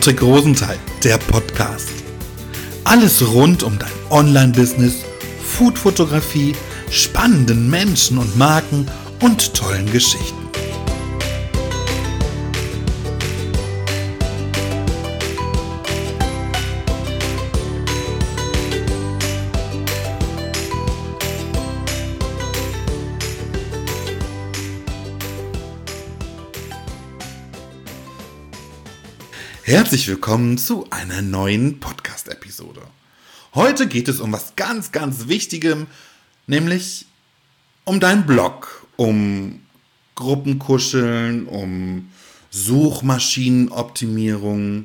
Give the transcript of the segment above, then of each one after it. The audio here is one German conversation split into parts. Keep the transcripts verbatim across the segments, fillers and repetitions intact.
Patrick Rosenthal, der Podcast. Alles rund um dein Online-Business, Food-Fotografie, spannenden Menschen und Marken und tollen Geschichten. Herzlich willkommen zu einer neuen Podcast-Episode. Heute geht es um was ganz, ganz Wichtigem, nämlich um deinen Blog, um Gruppenkuscheln, um Suchmaschinenoptimierung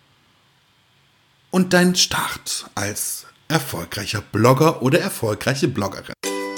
und deinen Start als erfolgreicher Blogger oder erfolgreiche Bloggerin.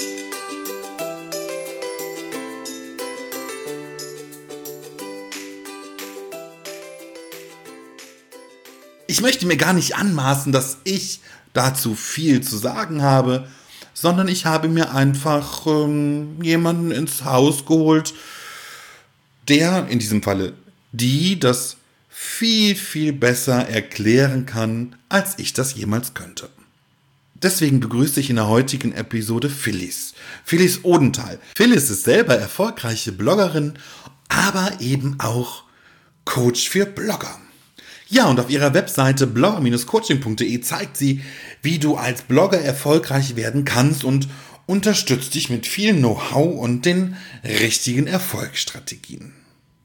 Ich möchte mir gar nicht anmaßen, dass ich dazu viel zu sagen habe, sondern ich habe mir einfach ähm, jemanden ins Haus geholt, der, in diesem Falle die, das viel, viel besser erklären kann, als ich das jemals könnte. Deswegen begrüße ich in der heutigen Episode Phyllis. Phyllis Odenthal. Phyllis ist selber erfolgreiche Bloggerin, aber eben auch Coach für Blogger. Ja, und auf ihrer Webseite blogger Bindestrich coaching Punkt de zeigt sie, wie du als Blogger erfolgreich werden kannst und unterstützt dich mit viel Know-how und den richtigen Erfolgsstrategien.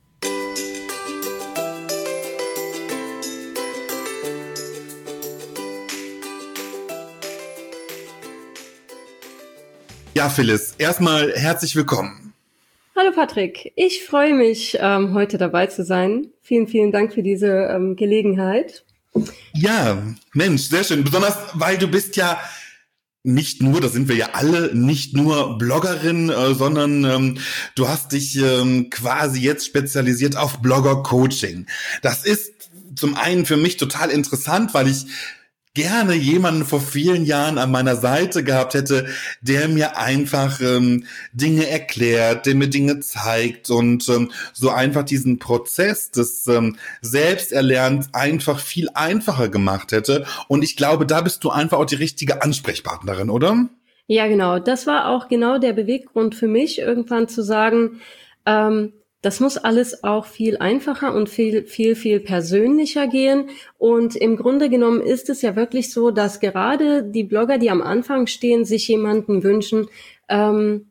Ja, Phyllis, erstmal herzlich willkommen. Hallo Patrick, ich freue mich, ähm, heute dabei zu sein. Vielen, vielen Dank für diese ähm, Gelegenheit. Ja, Mensch, sehr schön. Besonders, weil du bist ja nicht nur, das sind wir ja alle, nicht nur Bloggerin, äh, sondern ähm, du hast dich ähm, quasi jetzt spezialisiert auf Blogger-Coaching. Das ist zum einen für mich total interessant, weil ich gerne jemanden vor vielen Jahren an meiner Seite gehabt hätte, der mir einfach ähm, Dinge erklärt, der mir Dinge zeigt und ähm, so einfach diesen Prozess des ähm, Selbsterlernens einfach viel einfacher gemacht hätte. Und ich glaube, da bist du einfach auch die richtige Ansprechpartnerin, oder? Ja, genau. Das war auch genau der Beweggrund für mich, irgendwann zu sagen, ähm, das muss alles auch viel einfacher und viel, viel, viel persönlicher gehen. Und im Grunde genommen ist es ja wirklich so, dass gerade die Blogger, die am Anfang stehen, sich jemanden wünschen, ähm,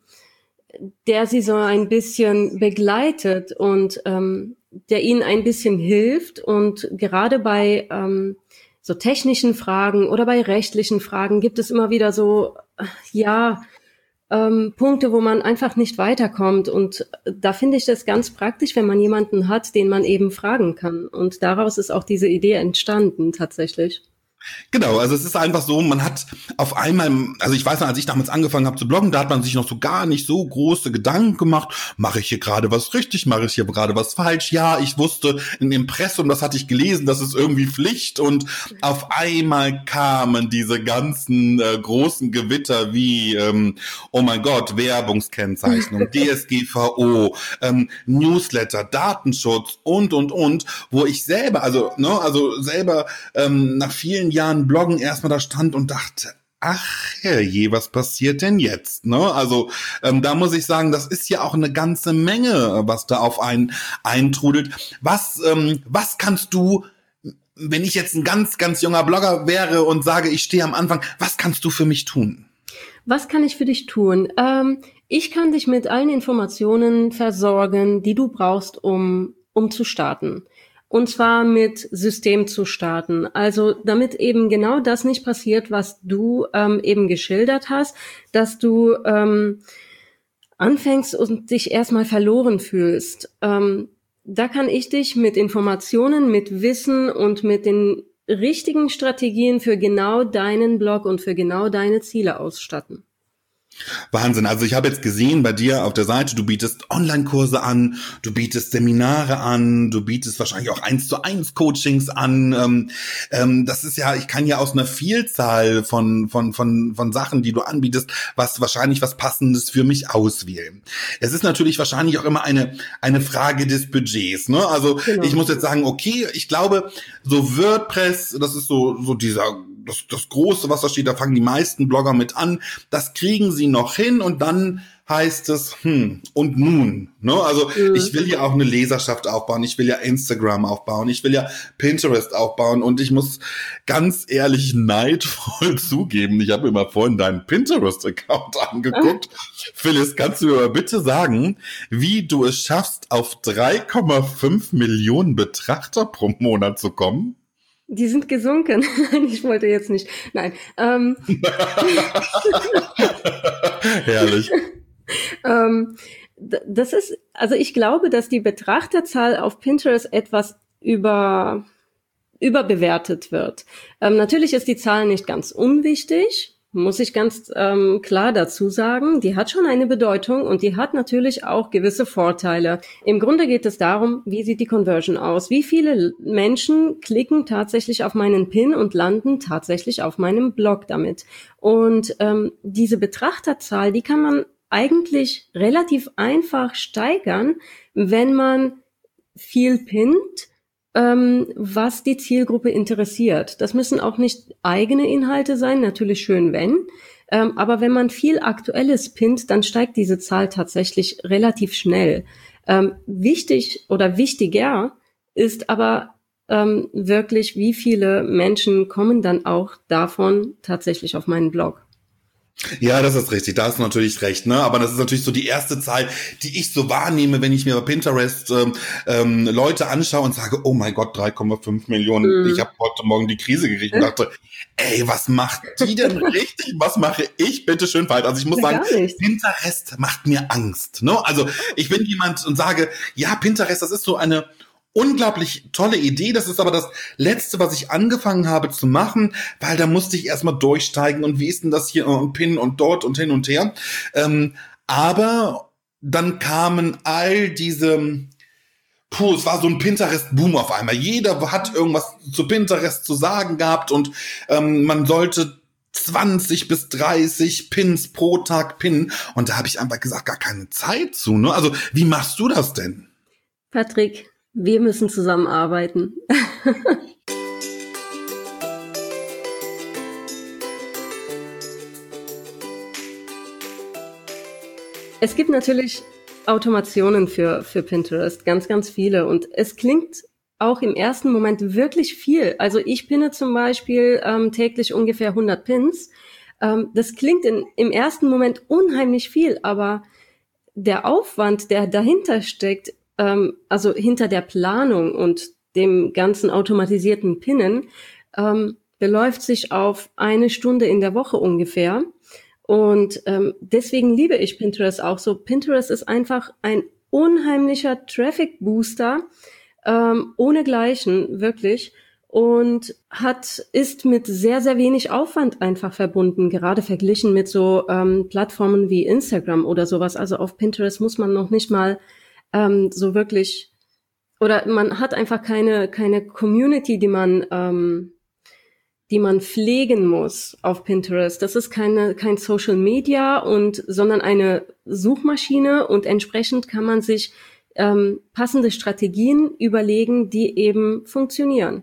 der sie so ein bisschen begleitet und ähm, der ihnen ein bisschen hilft. Und gerade bei ähm, so technischen Fragen oder bei rechtlichen Fragen gibt es immer wieder so, ja, Ähm, Punkte, wo man einfach nicht weiterkommt. Und da finde ich das ganz praktisch, wenn man jemanden hat, den man eben fragen kann. Und daraus ist auch diese Idee entstanden, tatsächlich. Genau, also es ist einfach so, man hat auf einmal, also ich weiß noch, als ich damals angefangen habe zu bloggen, da hat man sich noch so gar nicht so große Gedanken gemacht, mache ich hier gerade was richtig, mache ich hier gerade was falsch? Ja, ich wusste, im Impressum, das hatte ich gelesen, das ist irgendwie Pflicht und auf einmal kamen diese ganzen äh, großen Gewitter wie, ähm, oh mein Gott, Werbungskennzeichnung, D S G V O, ähm, Newsletter, Datenschutz und, und, und, wo ich selber, also, ne, also selber ähm, nach vielen Jahren Bloggen erstmal da stand und dachte, ach herrje, was passiert denn jetzt? Ne? Also ähm, da muss ich sagen, das ist ja auch eine ganze Menge, was da auf einen eintrudelt. Was, ähm, was kannst du, wenn ich jetzt ein ganz, ganz junger Blogger wäre und sage, ich stehe am Anfang, was kannst du für mich tun? Was kann ich für dich tun? Ähm, ich kann dich mit allen Informationen versorgen, die du brauchst, um, um zu starten. Und zwar mit System zu starten. Also damit eben genau das nicht passiert, was du ähm, eben geschildert hast, dass du ähm, anfängst und dich erstmal verloren fühlst. Ähm, da kann ich dich mit Informationen, mit Wissen und mit den richtigen Strategien für genau deinen Blog und für genau deine Ziele ausstatten. Wahnsinn. Also ich habe jetzt gesehen bei dir auf der Seite, du bietest Online-Kurse an, du bietest Seminare an, du bietest wahrscheinlich auch eins zu eins Coachings an. Ähm, ähm, das ist ja, ich kann ja aus einer Vielzahl von von von von Sachen, die du anbietest, was wahrscheinlich was Passendes für mich auswählen. Es ist natürlich wahrscheinlich auch immer eine eine Frage des Budgets. Ne? Also genau. Ich muss jetzt sagen, okay, ich glaube, so WordPress, das ist so so dieser Das, das Große, was da steht, da fangen die meisten Blogger mit an, das kriegen sie noch hin und dann heißt es, hm, und nun, ne? Also mhm. ich will ja auch eine Leserschaft aufbauen, ich will ja Instagram aufbauen, ich will ja Pinterest aufbauen und ich muss ganz ehrlich neidvoll zugeben, ich habe mir mal vorhin deinen Pinterest-Account angeguckt. Ah. Phyllis, kannst du mir bitte sagen, wie du es schaffst, auf drei Komma fünf Millionen Betrachter pro Monat zu kommen? Die sind gesunken. Ich wollte jetzt nicht. Nein. Ähm. Herrlich. ähm, das ist, also ich glaube, dass die Betrachterzahl auf Pinterest etwas über, überbewertet wird. Ähm, natürlich ist die Zahl nicht ganz unwichtig. Muss ich ganz ähm, klar dazu sagen, die hat schon eine Bedeutung und die hat natürlich auch gewisse Vorteile. Im Grunde geht es darum, wie sieht die Conversion aus? Wie viele Menschen klicken tatsächlich auf meinen Pin und landen tatsächlich auf meinem Blog damit? Und ähm, diese Betrachterzahl, die kann man eigentlich relativ einfach steigern, wenn man viel pinnt, was die Zielgruppe interessiert. Das müssen auch nicht eigene Inhalte sein, natürlich schön wenn, aber wenn man viel Aktuelles pinnt, dann steigt diese Zahl tatsächlich relativ schnell. Wichtig oder wichtiger ist aber wirklich, wie viele Menschen kommen dann auch davon tatsächlich auf meinen Blog. Ja, das ist richtig, da hast du natürlich recht, ne? Aber das ist natürlich so die erste Zahl, die ich so wahrnehme, wenn ich mir bei Pinterest ähm, ähm, Leute anschaue und sage, oh mein Gott, drei Komma fünf Millionen. Mhm. Ich habe heute Morgen die Krise gekriegt und dachte, ey, was macht die denn richtig? Was mache ich bitte schön falsch? Also ich muss sagen, Pinterest macht mir Angst, ne? Also ich bin jemand und sage, ja, Pinterest, das ist so eine unglaublich tolle Idee. Das ist aber das Letzte, was ich angefangen habe zu machen, weil da musste ich erstmal durchsteigen und wie ist denn das hier und Pin und dort und hin und her. Ähm, aber dann kamen all diese, puh, es war so ein Pinterest-Boom auf einmal. Jeder hat irgendwas zu Pinterest zu sagen gehabt und ähm, man sollte zwanzig bis dreißig Pins pro Tag pinnen. Und da habe ich einfach gesagt, gar keine Zeit zu. Ne? Also wie machst du das denn? Patrick, wir müssen zusammenarbeiten. Es gibt natürlich Automationen für, für Pinterest, ganz, ganz viele. Und es klingt auch im ersten Moment wirklich viel. Also ich pinne zum Beispiel ähm, täglich ungefähr hundert Pins. Ähm, das klingt in, im ersten Moment unheimlich viel, aber der Aufwand, der dahinter steckt, also hinter der Planung und dem ganzen automatisierten Pinnen, ähm, beläuft sich auf eine Stunde in der Woche ungefähr. Und ähm, deswegen liebe ich Pinterest auch so. Pinterest ist einfach ein unheimlicher Traffic-Booster, ähm, ohnegleichen, wirklich. Und hat, ist mit sehr, sehr wenig Aufwand einfach verbunden, gerade verglichen mit so ähm, Plattformen wie Instagram oder sowas. Also auf Pinterest muss man noch nicht mal Ähm, so wirklich, oder man hat einfach keine keine Community, die man ähm, die man pflegen muss auf Pinterest. Das ist keine kein Social Media und sondern eine Suchmaschine und entsprechend kann man sich ähm, passende Strategien überlegen, die eben funktionieren.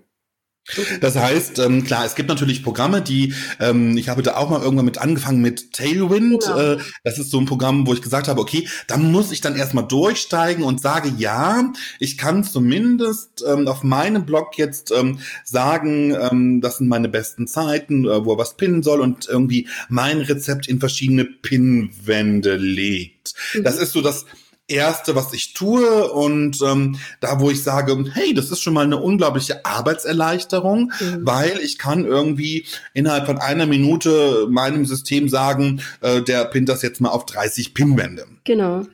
Das heißt, ähm, klar, es gibt natürlich Programme, die, ähm, ich habe da auch mal irgendwann mit angefangen mit Tailwind. Genau. Äh, das ist so ein Programm, wo ich gesagt habe, okay, da muss ich dann erstmal durchsteigen und sage, ja, ich kann zumindest ähm, auf meinem Blog jetzt ähm, sagen, ähm, das sind meine besten Zeiten, äh, wo er was pinnen soll und irgendwie mein Rezept in verschiedene Pinnwände legt. Mhm. Das ist so das Erste, was ich tue und ähm, da, wo ich sage, hey, das ist schon mal eine unglaubliche Arbeitserleichterung, mhm. weil ich kann irgendwie innerhalb von einer Minute meinem System sagen, äh, der pinnt das jetzt mal auf dreißig Pinwände. Genau.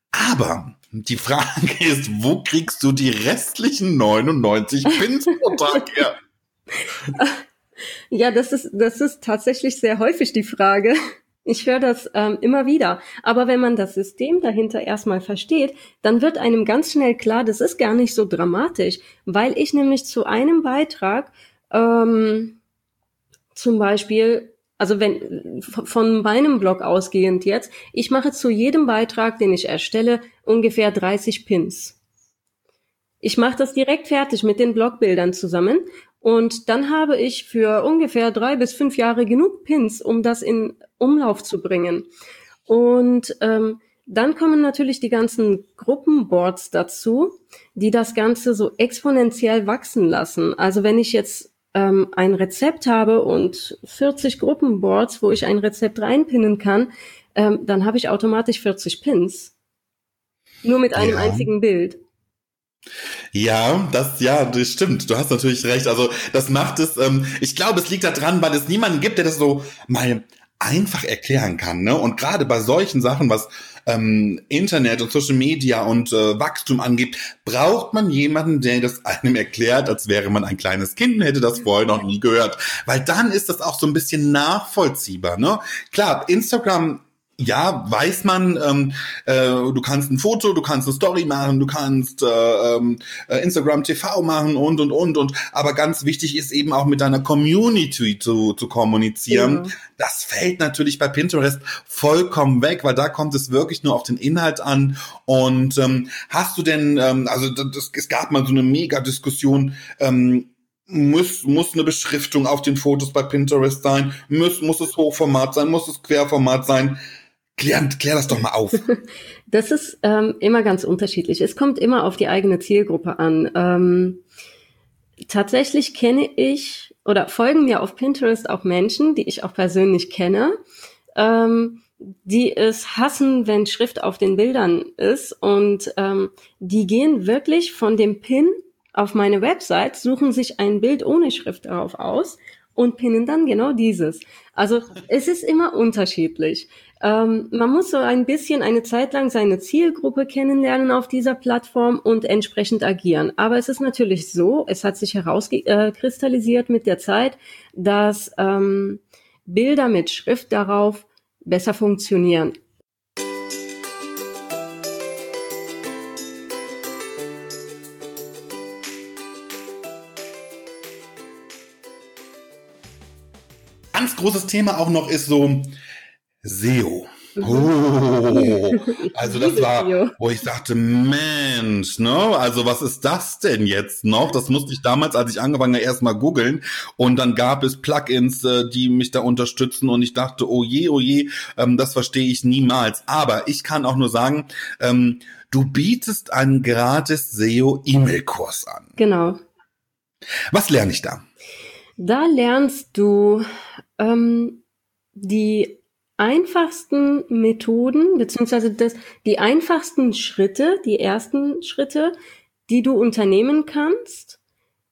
Aber die Frage ist, wo kriegst du die restlichen neunundneunzig Pins pro Tag her? Ja, das ist, das ist tatsächlich sehr häufig die Frage. Ich höre das ähm, immer wieder. Aber wenn man das System dahinter erstmal versteht, dann wird einem ganz schnell klar, das ist gar nicht so dramatisch, weil ich nämlich zu einem Beitrag ähm, zum Beispiel, also wenn von meinem Blog ausgehend jetzt, ich mache zu jedem Beitrag, den ich erstelle, ungefähr dreißig Pins. Ich mache das direkt fertig mit den Blogbildern zusammen und dann habe ich für ungefähr drei bis fünf Jahre genug Pins, um das in Umlauf zu bringen. Und ähm, dann kommen natürlich die ganzen Gruppenboards dazu, die das Ganze so exponentiell wachsen lassen. Also wenn ich jetzt ähm, ein Rezept habe und vierzig Gruppenboards, wo ich ein Rezept reinpinnen kann, ähm, dann habe ich automatisch vierzig Pins. Nur mit einem Ja. einzigen Bild. Ja, das, ja, das stimmt. Du hast natürlich recht. Also, das macht es, ähm, ich glaube, es liegt daran, weil es niemanden gibt, der das so mal einfach erklären kann, ne? Und gerade bei solchen Sachen, was ähm, Internet und Social Media und äh, Wachstum angeht, braucht man jemanden, der das einem erklärt, als wäre man ein kleines Kind und hätte das vorher noch nie gehört. Weil dann ist das auch so ein bisschen nachvollziehbar, ne? Klar, Instagram, ja, weiß man, ähm, äh, du kannst ein Foto, du kannst eine Story machen, du kannst äh, äh, Instagram T V machen und, und, und, und. Aber ganz wichtig ist eben auch mit deiner Community zu, zu kommunizieren. Ja. Das fällt natürlich bei Pinterest vollkommen weg, weil da kommt es wirklich nur auf den Inhalt an. Und ähm, hast du denn, ähm, also das, es gab mal so eine Mega-Diskussion, ähm, Muss, muss eine Beschriftung auf den Fotos bei Pinterest sein? Muss, muss es Hochformat sein? Muss es Querformat sein? Klär, klär das doch mal auf. Das ist ähm, immer ganz unterschiedlich. Es kommt immer auf die eigene Zielgruppe an. Ähm, tatsächlich kenne ich oder folgen mir auf Pinterest auch Menschen, die ich auch persönlich kenne, ähm, die es hassen, wenn Schrift auf den Bildern ist. Und ähm, die gehen wirklich von dem Pin auf meine Website, suchen sich ein Bild ohne Schrift darauf aus und pinnen dann genau dieses. Also es ist immer unterschiedlich. Ähm, man muss so ein bisschen eine Zeit lang seine Zielgruppe kennenlernen auf dieser Plattform und entsprechend agieren. Aber es ist natürlich so, es hat sich herauskristallisiert mit der Zeit, dass ähm, Bilder mit Schrift darauf besser funktionieren. Ganz großes Thema auch noch ist so S E O. Oh, also das war, wo ich sagte, Mensch, ne, also was ist das denn jetzt noch? Das musste ich damals, als ich angefangen habe, erst mal googeln und dann gab es Plugins, die mich da unterstützen und ich dachte, oh je, oh je, das verstehe ich niemals. Aber ich kann auch nur sagen, du bietest einen gratis S E O-E-Mail-Kurs an. Genau. Was lerne ich da? Da lernst du ähm, die einfachsten Methoden, beziehungsweise das, die einfachsten Schritte, die ersten Schritte, die du unternehmen kannst,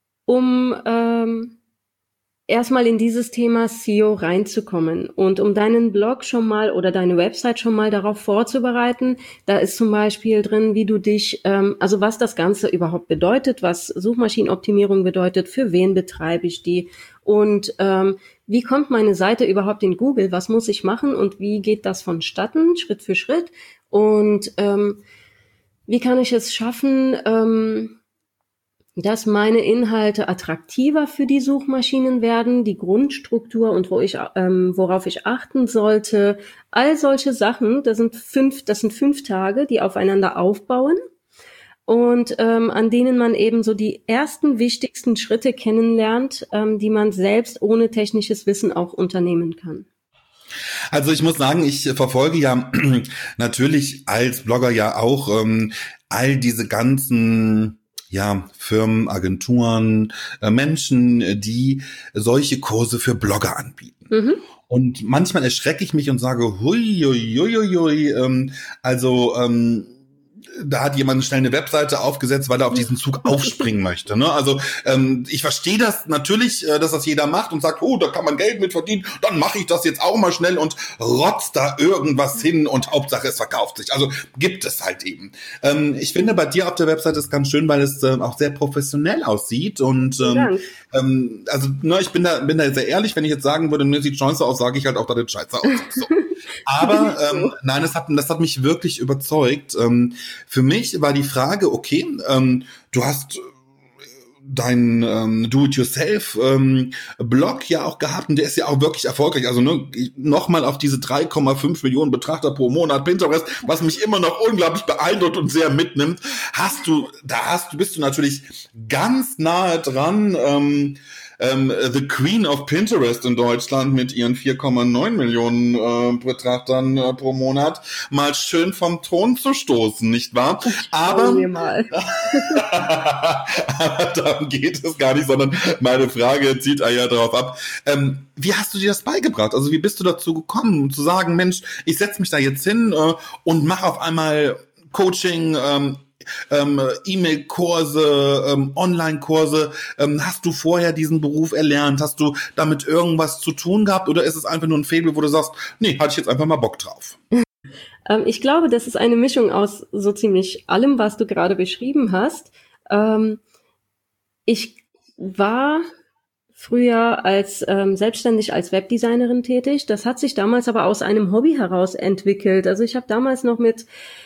um ähm, erstmal in dieses Thema S E O reinzukommen und um deinen Blog schon mal oder deine Website schon mal darauf vorzubereiten. Da ist zum Beispiel drin, wie du dich, ähm, also was das Ganze überhaupt bedeutet, was Suchmaschinenoptimierung bedeutet, für wen betreibe ich die und ähm, wie kommt meine Seite überhaupt in Google, was muss ich machen und wie geht das vonstatten, Schritt für Schritt und ähm, wie kann ich es schaffen, ähm, dass meine Inhalte attraktiver für die Suchmaschinen werden, die Grundstruktur und wo ich, ähm, worauf ich achten sollte, all solche Sachen. Das sind fünf, das sind fünf Tage, die aufeinander aufbauen und ähm, an denen man eben so die ersten wichtigsten Schritte kennenlernt, ähm, die man selbst ohne technisches Wissen auch unternehmen kann. Also ich muss sagen, ich verfolge ja natürlich als Blogger ja auch ähm, all diese ganzen ja, Firmen, Agenturen, äh, Menschen, die solche Kurse für Blogger anbieten. Mhm. Und manchmal erschrecke ich mich und sage, hui, hui, hui, hui, ähm, also ähm, da hat jemand schnell eine Webseite aufgesetzt, weil er auf diesen Zug aufspringen möchte. Ne? Also ähm, ich verstehe das natürlich, äh, dass das jeder macht und sagt, oh, da kann man Geld mit verdienen, dann mache ich das jetzt auch mal schnell und rotzt da irgendwas hin und Hauptsache es verkauft sich. Also gibt es halt eben. Ähm, ich finde bei dir auf der Webseite ist ganz schön, weil es äh, auch sehr professionell aussieht und ähm, ähm, also ne, ich bin da bin da sehr ehrlich, wenn ich jetzt sagen würde, mir sieht scheiße aus, sage ich halt auch, dass das scheiße aussieht. So. Aber ähm, nein, das hat, das hat mich wirklich überzeugt. Ähm, für mich war die Frage, okay, ähm, du hast dein ähm, Do-it-yourself-Blog ähm, ja auch gehabt und der ist ja auch wirklich erfolgreich. Also ne, nochmal auf diese drei Komma fünf Millionen Betrachter pro Monat Pinterest, was mich immer noch unglaublich beeindruckt und sehr mitnimmt. Hast du, da hast du, bist du natürlich ganz nahe dran, ähm, ähm, The Queen of Pinterest in Deutschland mit ihren vier Komma neun Millionen äh, Betrachtern äh, pro Monat mal schön vom Thron zu stoßen, nicht wahr? Aber, mal. aber darum geht es gar nicht, sondern meine Frage zieht ja darauf ab. Ähm, wie hast du dir das beigebracht? Also wie bist du dazu gekommen, zu sagen, Mensch, ich setze mich da jetzt hin äh, und mache auf einmal Coaching, ähm, Ähm, E-Mail-Kurse, ähm, Online-Kurse. Ähm, hast du vorher diesen Beruf erlernt? Hast du damit irgendwas zu tun gehabt? Oder ist es einfach nur ein Faible, wo du sagst, nee, hatte ich jetzt einfach mal Bock drauf? Ähm, ich glaube, das ist eine Mischung aus so ziemlich allem, was du gerade beschrieben hast. Ähm, ich war früher als ähm, selbstständig als Webdesignerin tätig. Das hat sich damals aber aus einem Hobby heraus entwickelt. Also ich habe damals noch mit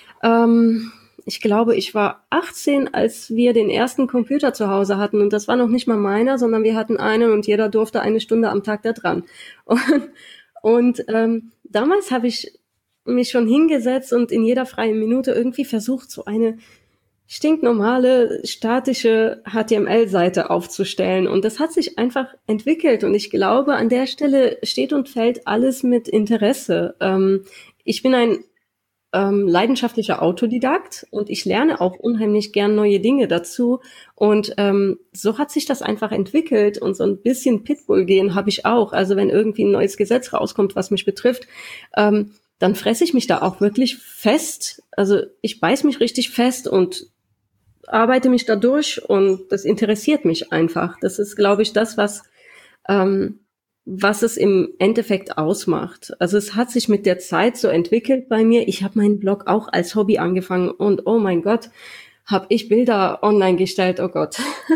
ähm, ich glaube, ich war achtzehn, als wir den ersten Computer zu Hause hatten. Und das war noch nicht mal meiner, sondern wir hatten einen und jeder durfte eine Stunde am Tag da dran. Und, und ähm, damals habe ich mich schon hingesetzt und in jeder freien Minute irgendwie versucht, so eine stinknormale, statische H T M L-Seite aufzustellen. Und das hat sich einfach entwickelt. Und ich glaube, an der Stelle steht und fällt alles mit Interesse. Ähm, ich bin ein Ähm, leidenschaftlicher Autodidakt und ich lerne auch unheimlich gern neue Dinge dazu und ähm, so hat sich das einfach entwickelt und so ein bisschen Pitbull-Gehen habe ich auch. Also wenn irgendwie ein neues Gesetz rauskommt, was mich betrifft, ähm, dann fresse ich mich da auch wirklich fest. Also ich beiß mich richtig fest und arbeite mich da durch und das interessiert mich einfach. Das ist, glaube ich, das, was ähm, was es im Endeffekt ausmacht. Also es hat sich mit der Zeit so entwickelt bei mir. Ich habe meinen Blog auch als Hobby angefangen und oh mein Gott, habe ich Bilder online gestellt, oh Gott.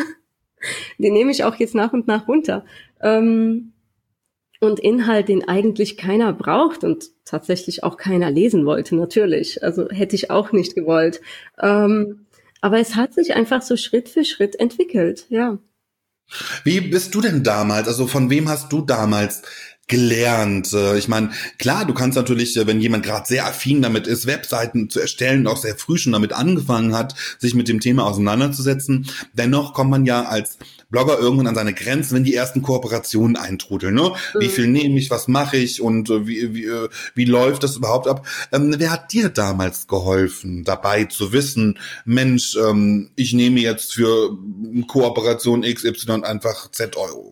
Die nehme ich auch jetzt nach und nach runter. Ähm, und Inhalt, den eigentlich keiner braucht und tatsächlich auch keiner lesen wollte, natürlich. Also hätte ich auch nicht gewollt. Ähm, aber es hat sich einfach so Schritt für Schritt entwickelt, ja. Wie bist du denn damals, also von wem hast du damals gelernt? Ich meine, klar, du kannst natürlich, wenn jemand gerade sehr affin damit ist, Webseiten zu erstellen, auch sehr früh schon damit angefangen hat, sich mit dem Thema auseinanderzusetzen, dennoch kommt man ja als Blogger irgendwann an seine Grenzen, wenn die ersten Kooperationen eintrudeln. Ne? Mhm. Wie viel nehme ich, was mache ich und wie, wie, wie läuft das überhaupt ab? Ähm, wer hat dir damals geholfen, dabei zu wissen, Mensch, ähm, ich nehme jetzt für Kooperation X Y einfach Z Euro?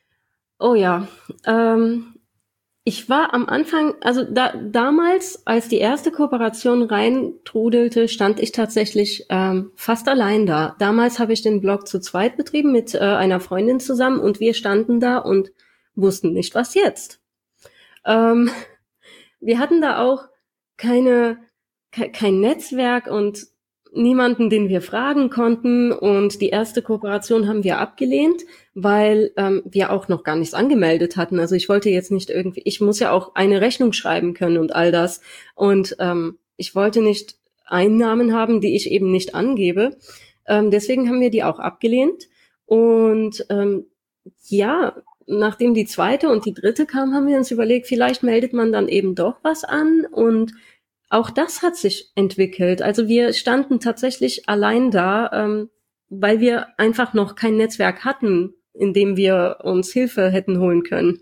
Oh ja, ähm, ich war am Anfang, also da, damals, als die erste Kooperation reintrudelte, stand ich tatsächlich ähm, fast allein da. Damals habe ich den Blog zu zweit betrieben mit äh, einer Freundin zusammen und wir standen da und wussten nicht, was jetzt. Ähm, wir hatten da auch keine, ke- kein Netzwerk und niemanden, den wir fragen konnten, und die erste Kooperation haben wir abgelehnt, weil ähm, wir auch noch gar nichts angemeldet hatten. Also ich wollte jetzt nicht irgendwie, ich muss ja auch eine Rechnung schreiben können und all das, und ähm, ich wollte nicht Einnahmen haben, die ich eben nicht angebe. Ähm, deswegen haben wir die auch abgelehnt, und ähm, ja, nachdem die zweite und die dritte kam, haben wir uns überlegt, vielleicht meldet man dann eben doch was an, und auch das hat sich entwickelt. Also wir standen tatsächlich allein da, ähm, weil wir einfach noch kein Netzwerk hatten, in dem wir uns Hilfe hätten holen können.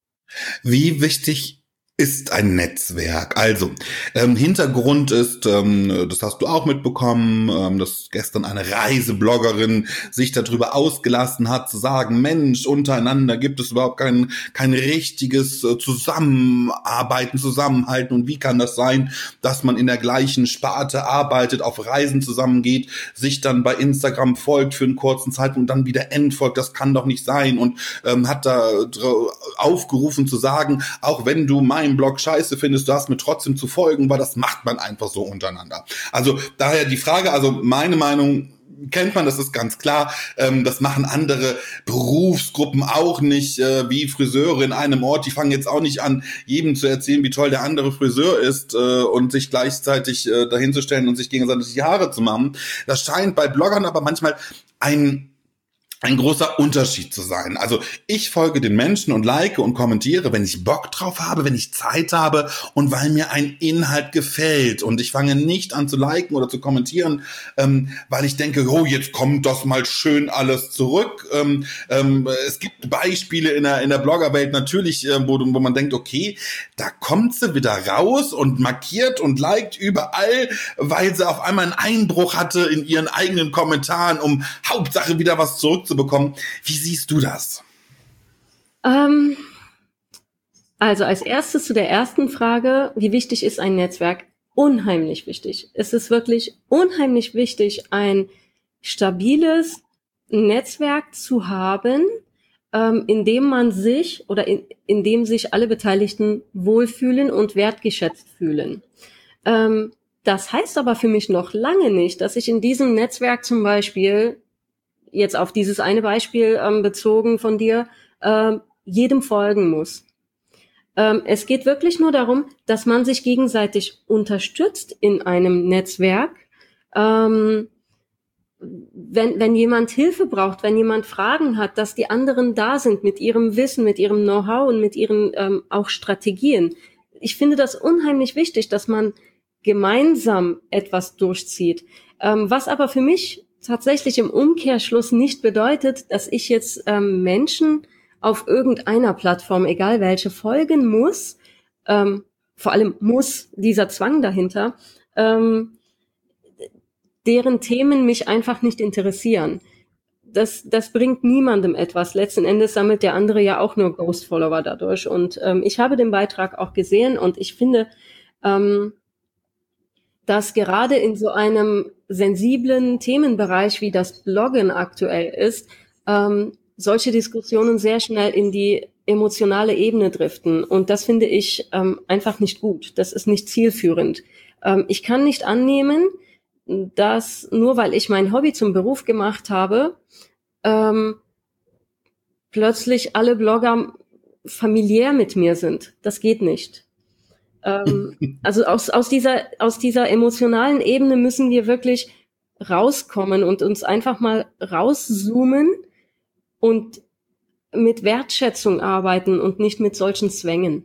Wie wichtig ist ein Netzwerk? Also, ähm, Hintergrund ist, ähm, das hast du auch mitbekommen, ähm, dass gestern eine Reisebloggerin sich darüber ausgelassen hat, zu sagen, Mensch, untereinander gibt es überhaupt kein, kein richtiges äh, Zusammenarbeiten, Zusammenhalten, und wie kann das sein, dass man in der gleichen Sparte arbeitet, auf Reisen zusammengeht, sich dann bei Instagram folgt für einen kurzen Zeitpunkt und dann wieder entfolgt, das kann doch nicht sein, und ähm, hat da aufgerufen zu sagen, auch wenn du mein Blog scheiße findest, du hast mir trotzdem zu folgen, weil das macht man einfach so untereinander. Also daher die Frage, also meine Meinung, kennt man, das ist ganz klar. Ähm, das machen andere Berufsgruppen auch nicht, äh, wie Friseure in einem Ort. Die fangen jetzt auch nicht an, jedem zu erzählen, wie toll der andere Friseur ist äh, und sich gleichzeitig äh, dahinzustellen und sich gegenseitig die Haare zu machen. Das scheint bei Bloggern aber manchmal ein ein großer Unterschied zu sein. Also ich folge den Menschen und like und kommentiere, wenn ich Bock drauf habe, wenn ich Zeit habe und weil mir ein Inhalt gefällt. Und ich fange nicht an zu liken oder zu kommentieren, ähm, weil ich denke, oh, jetzt kommt das mal schön alles zurück. Ähm, ähm, es gibt Beispiele in der, in der Bloggerwelt natürlich, äh, wo, wo man denkt, okay, da kommt sie wieder raus und markiert und liked überall, weil sie auf einmal einen Einbruch hatte in ihren eigenen Kommentaren, um Hauptsache wieder was zurückzubekommen. bekommen. Wie siehst du das? Ähm, also als erstes zu der ersten Frage, wie wichtig ist ein Netzwerk? Unheimlich wichtig. Es ist wirklich unheimlich wichtig, ein stabiles Netzwerk zu haben, ähm, in dem man sich oder in, in dem sich alle Beteiligten wohlfühlen und wertgeschätzt fühlen. Ähm, das heißt aber für mich noch lange nicht, dass ich in diesem Netzwerk zum Beispiel jetzt auf dieses eine Beispiel ähm, bezogen von dir, ähm, jedem folgen muss. Ähm, es geht wirklich nur darum, dass man sich gegenseitig unterstützt in einem Netzwerk. Ähm, wenn, wenn jemand Hilfe braucht, wenn jemand Fragen hat, dass die anderen da sind mit ihrem Wissen, mit ihrem Know-how und mit ihren ähm, auch Strategien. Ich finde das unheimlich wichtig, dass man gemeinsam etwas durchzieht. Ähm, was aber für mich tatsächlich im Umkehrschluss nicht bedeutet, dass ich jetzt ähm, Menschen auf irgendeiner Plattform, egal welche, folgen muss, ähm, vor allem muss dieser Zwang dahinter, ähm, deren Themen mich einfach nicht interessieren. Das, das bringt niemandem etwas. Letzten Endes sammelt der andere ja auch nur Ghost-Follower dadurch. Und ähm, ich habe den Beitrag auch gesehen und ich finde, ähm, dass gerade in so einem sensiblen Themenbereich, wie das Bloggen aktuell ist, ähm, solche Diskussionen sehr schnell in die emotionale Ebene driften. Und das finde ich ähm, einfach nicht gut. Das ist nicht zielführend. Ähm, ich kann nicht annehmen, dass nur weil ich mein Hobby zum Beruf gemacht habe, ähm, plötzlich alle Blogger familiär mit mir sind. Das geht nicht. Ähm, also aus, aus dieser, aus dieser emotionalen Ebene müssen wir wirklich rauskommen und uns einfach mal rauszoomen und mit Wertschätzung arbeiten und nicht mit solchen Zwängen.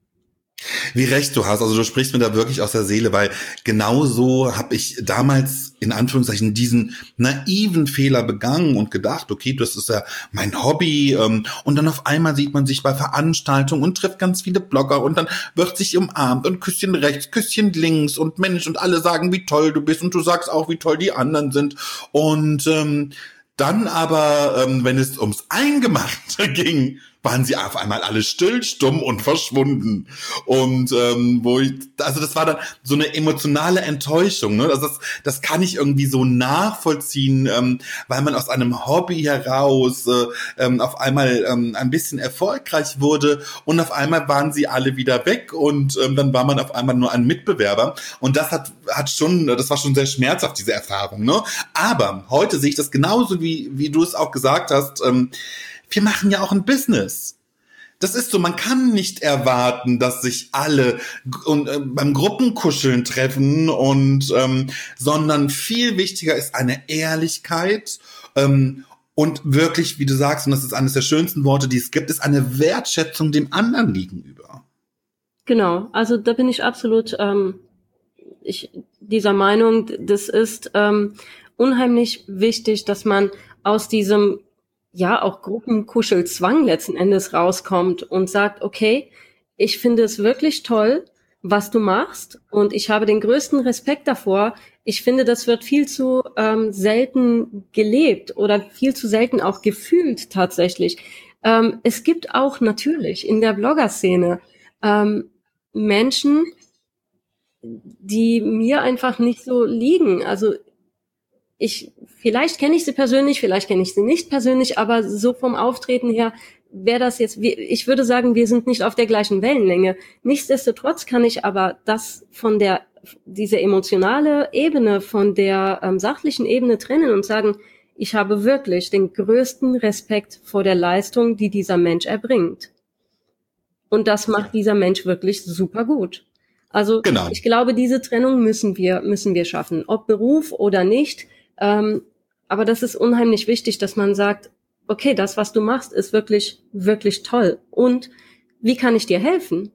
Wie recht du hast, also du sprichst mir da wirklich aus der Seele, weil genau so habe ich damals in Anführungszeichen diesen naiven Fehler begangen und gedacht, okay, das ist ja mein Hobby, ähm, und dann auf einmal sieht man sich bei Veranstaltungen und trifft ganz viele Blogger und dann wird sich umarmt und Küsschen rechts, Küsschen links und Mensch und alle sagen, wie toll du bist und du sagst auch, wie toll die anderen sind und ähm, dann aber, ähm, wenn es ums Eingemachte ging, waren sie auf einmal alle still, stumm und verschwunden. Und ähm, wo ich, also das war dann so eine emotionale Enttäuschung. Ne? Das, das, das kann ich irgendwie so nachvollziehen, ähm, weil man aus einem Hobby heraus äh, ähm, auf einmal ähm, ein bisschen erfolgreich wurde und auf einmal waren sie alle wieder weg und ähm, dann war man auf einmal nur ein Mitbewerber. Und das hat hat schon, das war schon sehr schmerzhaft, diese Erfahrung. Ne? Aber heute sehe ich das genauso, wie wie du es auch gesagt hast. Ähm, Wir machen ja auch ein Business. Das ist so, man kann nicht erwarten, dass sich alle und, äh, beim Gruppenkuscheln treffen und ähm, sondern viel wichtiger ist eine Ehrlichkeit ähm, und wirklich, wie du sagst, und das ist eines der schönsten Worte, die es gibt, ist eine Wertschätzung dem anderen gegenüber. Genau, also da bin ich absolut ähm, ich, dieser Meinung, das ist ähm, unheimlich wichtig, dass man aus diesem ja auch Gruppenkuschelzwang letzten Endes rauskommt und sagt, okay, ich finde es wirklich toll, was du machst und ich habe den größten Respekt davor. Ich finde, das wird viel zu ähm, selten gelebt oder viel zu selten auch gefühlt tatsächlich. Ähm, es gibt auch natürlich in der Blogger-Szene ähm, Menschen, die mir einfach nicht so liegen. Also ich, vielleicht kenne ich sie persönlich, vielleicht kenne ich sie nicht persönlich, aber so vom Auftreten her wäre das jetzt, ich würde sagen, wir sind nicht auf der gleichen Wellenlänge. Nichtsdestotrotz kann ich aber das von der diese emotionale Ebene von der ähm, sachlichen Ebene trennen und sagen, ich habe wirklich den größten Respekt vor der Leistung, die dieser Mensch erbringt. Und das macht dieser Mensch wirklich super gut. Also Genau. ich glaube, diese Trennung müssen wir müssen wir schaffen, ob Beruf oder nicht. Ähm, aber das ist unheimlich wichtig, dass man sagt, okay, das, was du machst, ist wirklich, wirklich toll. Und wie kann ich dir helfen?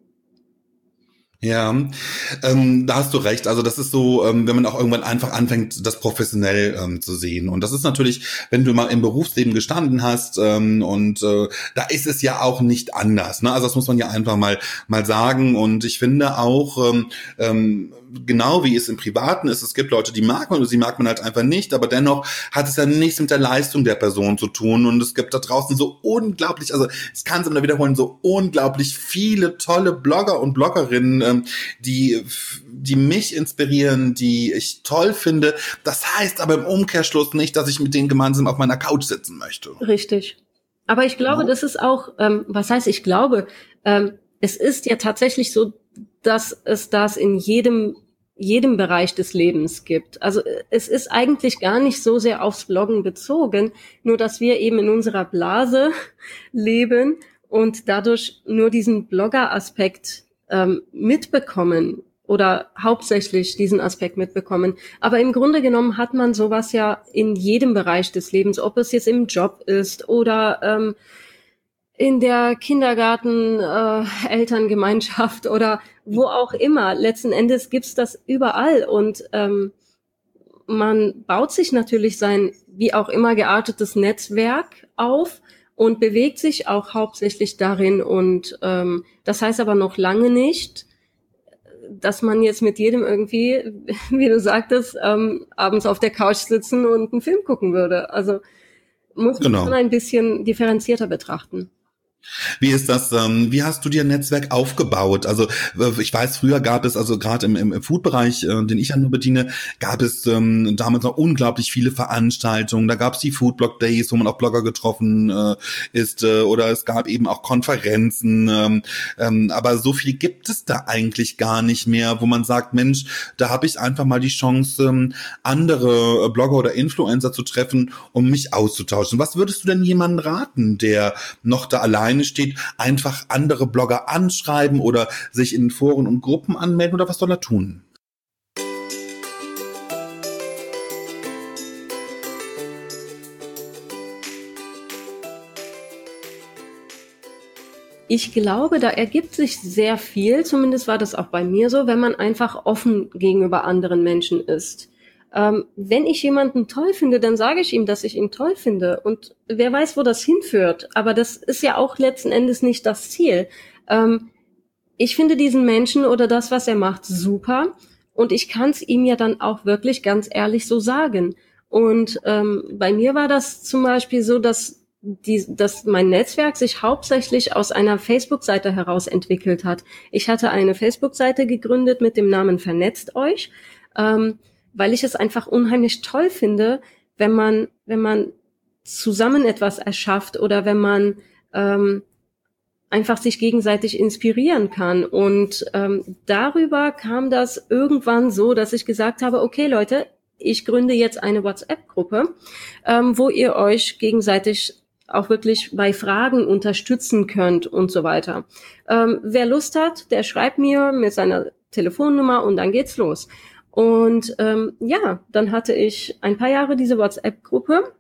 Ja, ähm, da hast du recht. Also das ist so, ähm, wenn man auch irgendwann einfach anfängt, das professionell ähm, zu sehen. Und das ist natürlich, wenn du mal im Berufsleben gestanden hast ähm, und äh, da ist es ja auch nicht anders. Ne? Also das muss man ja einfach mal mal sagen. Und ich finde auch, ähm, ähm, genau wie es im Privaten ist, es gibt Leute, die mag man oder sie mag man halt einfach nicht, aber dennoch hat es ja nichts mit der Leistung der Person zu tun. Und es gibt da draußen so unglaublich, also ich kann es immer wiederholen, so unglaublich viele tolle Blogger und Bloggerinnen, die die mich inspirieren, die ich toll finde. Das heißt aber im Umkehrschluss nicht, dass ich mit denen gemeinsam auf meiner Couch sitzen möchte. Richtig. Aber ich glaube, ja. das ist auch, ähm, was heißt ich glaube, ähm, es ist ja tatsächlich so, dass es das in jedem jedem Bereich des Lebens gibt. Also es ist eigentlich gar nicht so sehr aufs Bloggen bezogen, nur dass wir eben in unserer Blase leben und dadurch nur diesen Blogger-Aspekt ähm, mitbekommen oder hauptsächlich diesen Aspekt mitbekommen. Aber im Grunde genommen hat man sowas ja in jedem Bereich des Lebens, ob es jetzt im Job ist oder ähm, in der Kindergarten-Elterngemeinschaft äh, oder wo auch immer. Letzten Endes gibt's das überall und ähm, man baut sich natürlich sein wie auch immer geartetes Netzwerk auf und bewegt sich auch hauptsächlich darin. Und ähm, das heißt aber noch lange nicht, dass man jetzt mit jedem irgendwie, wie du sagtest, ähm, abends auf der Couch sitzen und einen Film gucken würde. Also muss man genau. schon ein bisschen differenzierter betrachten. Wie ist das, ähm, wie hast du dir ein Netzwerk aufgebaut? Also ich weiß, früher gab es, also gerade im, im Food-Bereich, äh, den ich ja nur bediene, gab es ähm, damals noch unglaublich viele Veranstaltungen. Da gab es die Foodblog Days, wo man auch Blogger getroffen äh, ist, äh, oder es gab eben auch Konferenzen. Ähm, ähm, aber so viel gibt es da eigentlich gar nicht mehr, wo man sagt, Mensch, da habe ich einfach mal die Chance, ähm, andere Blogger oder Influencer zu treffen, um mich auszutauschen. Was würdest du denn jemandem raten, der noch da allein steht, einfach andere Blogger anschreiben oder sich in Foren und Gruppen anmelden oder was soll er tun? Ich glaube, da ergibt sich sehr viel, zumindest war das auch bei mir so, wenn man einfach offen gegenüber anderen Menschen ist. Ähm, wenn ich jemanden toll finde, dann sage ich ihm, dass ich ihn toll finde. Und wer weiß, wo das hinführt. Aber das ist ja auch letzten Endes nicht das Ziel. Ähm, ich finde diesen Menschen oder das, was er macht, super. Und ich kann es ihm ja dann auch wirklich ganz ehrlich so sagen. Und ähm, bei mir war das zum Beispiel so, dass, die, dass mein Netzwerk sich hauptsächlich aus einer Facebook-Seite heraus entwickelt hat. Ich hatte eine Facebook-Seite gegründet mit dem Namen Vernetzt euch. Ähm, weil ich es einfach unheimlich toll finde, wenn man wenn man zusammen etwas erschafft oder wenn man ähm, einfach sich gegenseitig inspirieren kann. Und ähm, darüber kam das irgendwann so, dass ich gesagt habe, okay Leute, ich gründe jetzt eine WhatsApp-Gruppe, ähm, wo ihr euch gegenseitig auch wirklich bei Fragen unterstützen könnt und so weiter. Ähm, wer Lust hat, der schreibt mir mit seiner Telefonnummer und dann geht's los. Und ähm, ja, dann hatte ich ein paar Jahre diese WhatsApp-Gruppe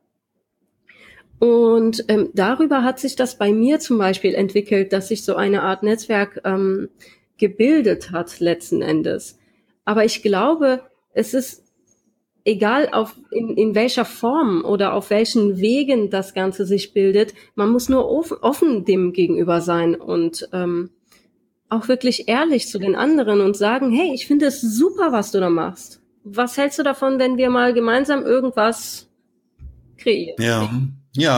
und ähm, darüber hat sich das bei mir zum Beispiel entwickelt, dass sich so eine Art Netzwerk ähm, gebildet hat letzten Endes. Aber ich glaube, es ist egal auf in, in welcher Form oder auf welchen Wegen das Ganze sich bildet, man muss nur offen, offen dem gegenüber sein und ähm, auch wirklich ehrlich zu den anderen und sagen, hey, ich finde es super, was du da machst. Was hältst du davon, wenn wir mal gemeinsam irgendwas kreieren? Ja, ja.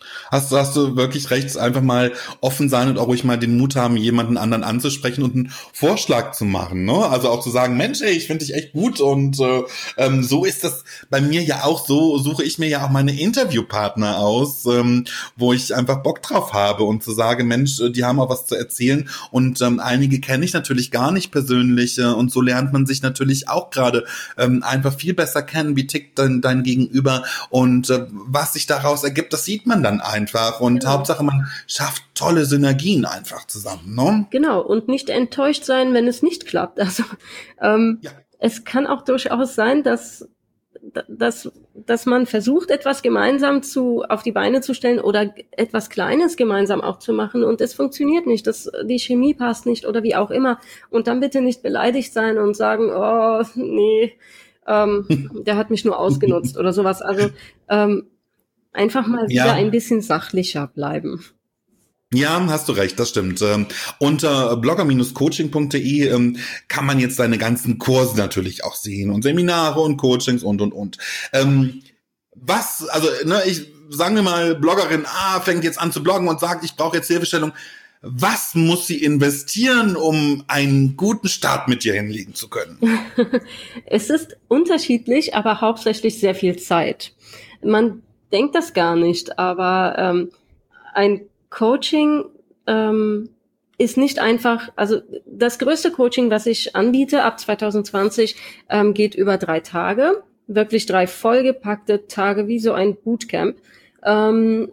Hast, du hast du wirklich recht, einfach mal offen sein und auch ruhig mal den Mut haben, jemanden anderen anzusprechen und einen Vorschlag zu machen, ne? Also auch zu sagen, Mensch, ey, ich finde dich echt gut und äh, ähm, so ist das bei mir ja auch, so suche ich mir ja auch meine Interviewpartner aus, ähm, wo ich einfach Bock drauf habe und zu sagen, Mensch, die haben auch was zu erzählen und ähm, einige kenne ich natürlich gar nicht persönlich äh, und so lernt man sich natürlich auch gerade ähm, einfach viel besser kennen, wie tickt dein, dein Gegenüber und äh, was sich daraus ergibt, das sieht man dann einfach und Genau. Hauptsache man schafft tolle Synergien einfach zusammen, ne? Genau, und nicht enttäuscht sein, wenn es nicht klappt. Also ähm, Ja. es kann auch durchaus sein, dass dass dass man versucht, etwas gemeinsam zu auf die Beine zu stellen oder etwas Kleines gemeinsam auch zu machen und es funktioniert nicht, das, die Chemie passt nicht oder wie auch immer. Und dann bitte nicht beleidigt sein und sagen, oh, nee, ähm, der hat mich nur ausgenutzt oder sowas. Also ähm, einfach mal wieder Ja. ein bisschen sachlicher bleiben. Ja, hast du recht, das stimmt. Ähm, unter blogger Bindestrich coaching punkt de ähm, kann man jetzt deine ganzen Kurse natürlich auch sehen und Seminare und Coachings und, und, und. Ähm, was, also, ne, ich, sagen wir mal, Bloggerin A fängt jetzt an zu bloggen und sagt, ich brauche jetzt Hilfestellung. Was muss sie investieren, um einen guten Start mit dir hinlegen zu können? Es ist unterschiedlich, aber hauptsächlich sehr viel Zeit. Man denkt das gar nicht, aber ähm, ein Coaching ähm, ist nicht einfach, also das größte Coaching, was ich anbiete ab zwanzig zwanzig, ähm, geht über drei Tage, wirklich drei vollgepackte Tage, wie so ein Bootcamp. Ähm,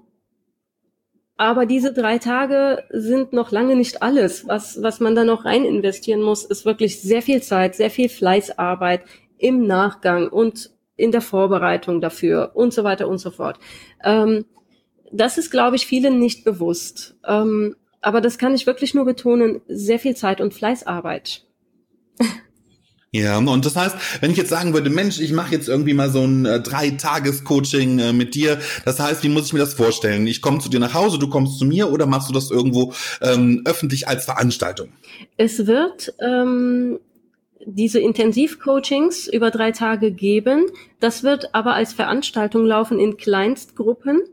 aber diese drei Tage sind noch lange nicht alles. Was, was man da noch rein investieren muss, ist wirklich sehr viel Zeit, sehr viel Fleißarbeit im Nachgang und in der Vorbereitung dafür und so weiter und so fort. Ähm, Das ist, glaube ich, vielen nicht bewusst. Ähm, aber das kann ich wirklich nur betonen, sehr viel Zeit und Fleißarbeit. Ja, und das heißt, wenn ich jetzt sagen würde, Mensch, ich mache jetzt irgendwie mal so ein äh, Drei-Tages-Coaching äh, mit dir, das heißt, wie muss ich mir das vorstellen? Ich komme zu dir nach Hause, du kommst zu mir oder machst du das irgendwo ähm, öffentlich als Veranstaltung? Es wird ähm, diese Intensivcoachings über drei Tage geben. Das wird aber als Veranstaltung laufen in Kleinstgruppen.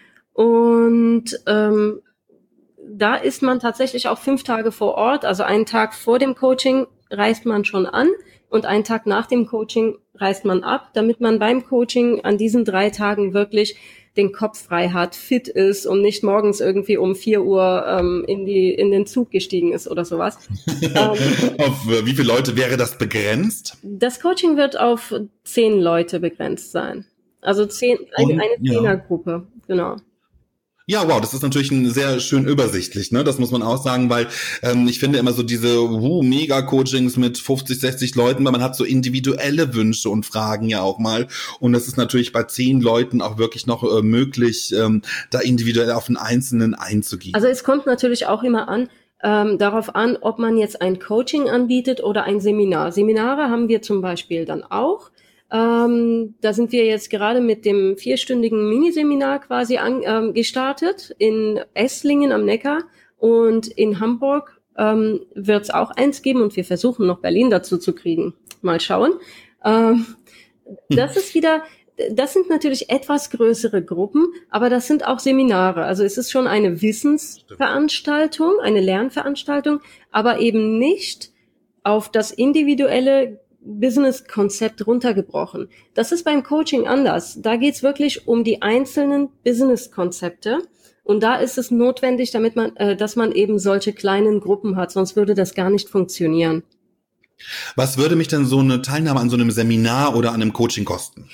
Und ähm, da ist man tatsächlich auch fünf Tage vor Ort. Also einen Tag vor dem Coaching reist man schon an und einen Tag nach dem Coaching reist man ab, damit man beim Coaching an diesen drei Tagen wirklich den Kopf frei hat, fit ist und nicht morgens irgendwie um vier Uhr ähm, in die in den Zug gestiegen ist oder sowas. ähm, auf äh, wie viele Leute wäre das begrenzt? Das Coaching wird auf zehn Leute begrenzt sein. Also zehn, eine, Und, eine ja. Zehnergruppe, genau. Ja, wow, das ist natürlich ein sehr schön übersichtlich, ne? Das muss man auch sagen, weil ähm, ich finde immer so diese uh, Mega-Coachings mit fünfzig, sechzig Leuten, weil man hat so individuelle Wünsche und Fragen ja auch mal. Und es ist natürlich bei zehn Leuten auch wirklich noch äh, möglich, ähm, da individuell auf den Einzelnen einzugehen. Also es kommt natürlich auch immer an, ähm, darauf an, ob man jetzt ein Coaching anbietet oder ein Seminar. Seminare haben wir zum Beispiel dann auch. Ähm, da sind wir jetzt gerade mit dem vierstündigen Miniseminar quasi an, ähm, gestartet in Esslingen am Neckar und in Hamburg ähm, wird es auch eins geben und wir versuchen noch Berlin dazu zu kriegen. Mal schauen. Ähm, das ist wieder, das sind natürlich etwas größere Gruppen, aber das sind auch Seminare. Also es ist schon eine Wissensveranstaltung, eine Lernveranstaltung, aber eben nicht auf das individuelle Business-Konzept runtergebrochen. Das ist beim Coaching anders. Da geht's wirklich um die einzelnen Business-Konzepte. Und da ist es notwendig, damit man, äh, dass man eben solche kleinen Gruppen hat, sonst würde das gar nicht funktionieren. Was würde mich denn so eine Teilnahme an so einem Seminar oder an einem Coaching kosten?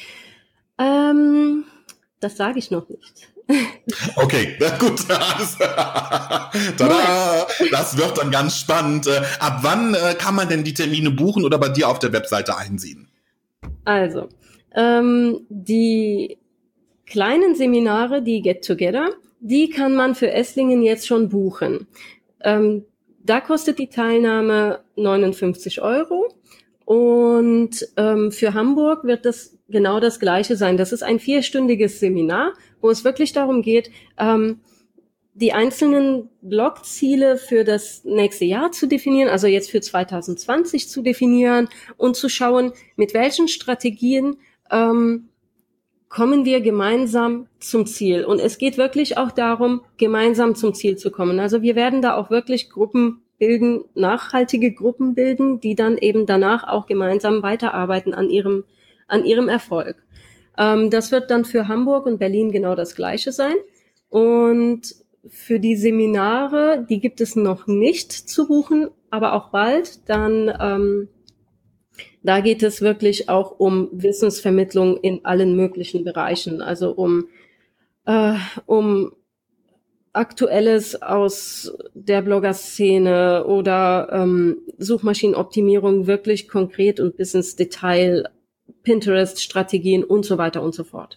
Ähm, das sage ich noch nicht. Okay, na gut. Tada, das wird dann ganz spannend. Ab wann äh, kann man denn die Termine buchen oder bei dir auf der Webseite einsehen? Also, ähm, die kleinen Seminare, die Get Together, die kann man für Esslingen jetzt schon buchen. Ähm, da kostet die Teilnahme neunundfünfzig Euro und ähm, für Hamburg wird das genau das Gleiche sein. Das ist ein vierstündiges Seminar, wo es wirklich darum geht, ähm, die einzelnen Blogziele für das nächste Jahr zu definieren, also jetzt für zwanzig zwanzig zu definieren und zu schauen, mit welchen Strategien ähm, kommen wir gemeinsam zum Ziel. Und es geht wirklich auch darum, gemeinsam zum Ziel zu kommen. Also wir werden da auch wirklich Gruppen bilden, nachhaltige Gruppen bilden, die dann eben danach auch gemeinsam weiterarbeiten an ihrem, an ihrem Erfolg. Ähm, das wird dann für Hamburg und Berlin genau das Gleiche sein. Und für die Seminare, die gibt es noch nicht zu buchen, aber auch bald, dann, ähm, da geht es wirklich auch um Wissensvermittlung in allen möglichen Bereichen, also um, äh, um Aktuelles aus der Blogger-Szene oder ähm, Suchmaschinenoptimierung wirklich konkret und bis ins Detail, Pinterest-Strategien und so weiter und so fort.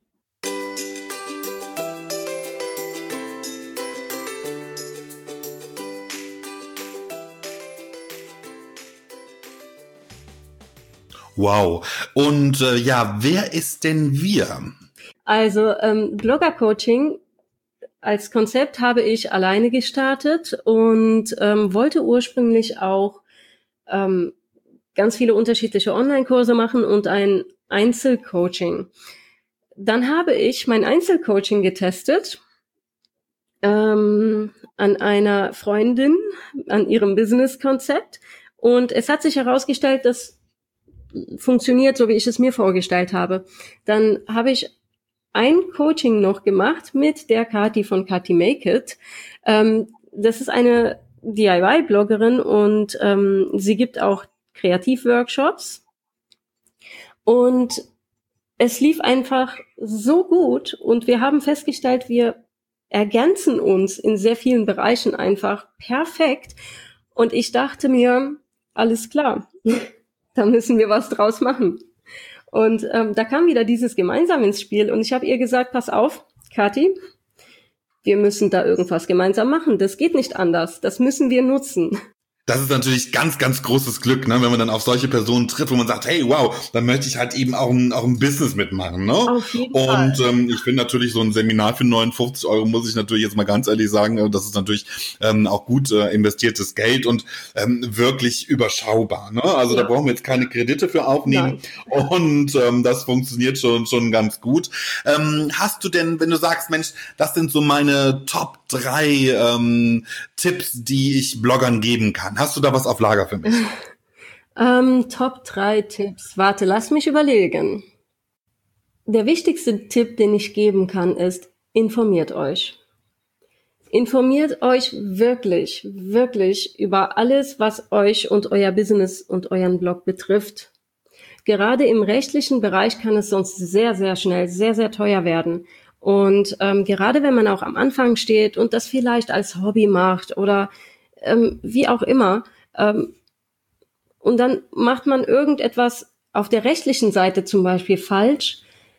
Wow. Und äh, ja, wer ist denn wir? Also ähm, Blogger-Coaching als Konzept habe ich alleine gestartet und ähm, wollte ursprünglich auch ähm, ganz viele unterschiedliche Online-Kurse machen und ein Einzelcoaching. Dann habe ich mein Einzelcoaching getestet ähm, an einer Freundin, an ihrem Business-Konzept, und es hat sich herausgestellt, dass funktioniert, so wie ich es mir vorgestellt habe. Dann habe ich ein Coaching noch gemacht mit der Kathi von Kathi Make It. Ähm, das ist eine D I Y-Bloggerin und ähm, sie gibt auch Kreativworkshops. Und es lief einfach so gut und wir haben festgestellt, wir ergänzen uns in sehr vielen Bereichen einfach perfekt. Und ich dachte mir, alles klar, da müssen wir was draus machen. Und ähm, da kam wieder dieses gemeinsam ins Spiel und ich habe ihr gesagt, pass auf, Kathi, wir müssen da irgendwas gemeinsam machen. Das geht nicht anders. Das müssen wir nutzen. Das ist natürlich ganz, ganz großes Glück, ne, wenn man dann auf solche Personen trifft, wo man sagt, hey, wow, dann möchte ich halt eben auch ein, auch ein Business mitmachen, ne? Auf jeden und Fall. Ähm, ich finde natürlich so ein Seminar für neunundfünfzig Euro, muss ich natürlich jetzt mal ganz ehrlich sagen, das ist natürlich ähm, auch gut äh, investiertes Geld und ähm, wirklich überschaubar, ne? Also ja. Da brauchen wir jetzt keine Kredite für aufnehmen. Nein. Und ähm, das funktioniert schon schon ganz gut. Ähm, hast du denn, wenn du sagst, Mensch, das sind so meine Top drei ähm, Tipps, die ich Bloggern geben kann. Hast du da was auf Lager für mich? ähm, Top drei Tipps. Warte, lass mich überlegen. Der wichtigste Tipp, den ich geben kann, ist, informiert euch. Informiert euch wirklich, wirklich über alles, was euch und euer Business und euren Blog betrifft. Gerade im rechtlichen Bereich kann es sonst sehr, sehr schnell, sehr, sehr teuer werden. Und ähm, gerade wenn man auch am Anfang steht und das vielleicht als Hobby macht oder ähm, wie auch immer, ähm, und dann macht man irgendetwas auf der rechtlichen Seite zum Beispiel falsch,